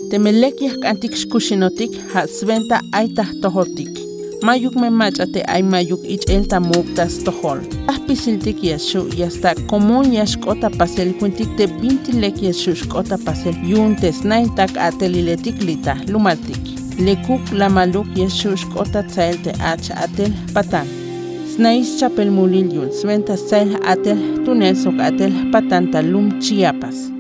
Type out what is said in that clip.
Temelekiah antik xkuxinotik ha sventa aitah tohotik. Mayuk me machate ay mayuk elta muktas tohol. Pisiltik yashu yasta común yashkota pasel kuntik te 20 lek yashu shkota pasel yuntes naintak ateliletik lita lumaltik. Lekuk lamaluk yashu shkota tsaelte ach atel patan. Snais chapel mulil yun sventa tsael atel tunel sok atel patan talum Chiapas.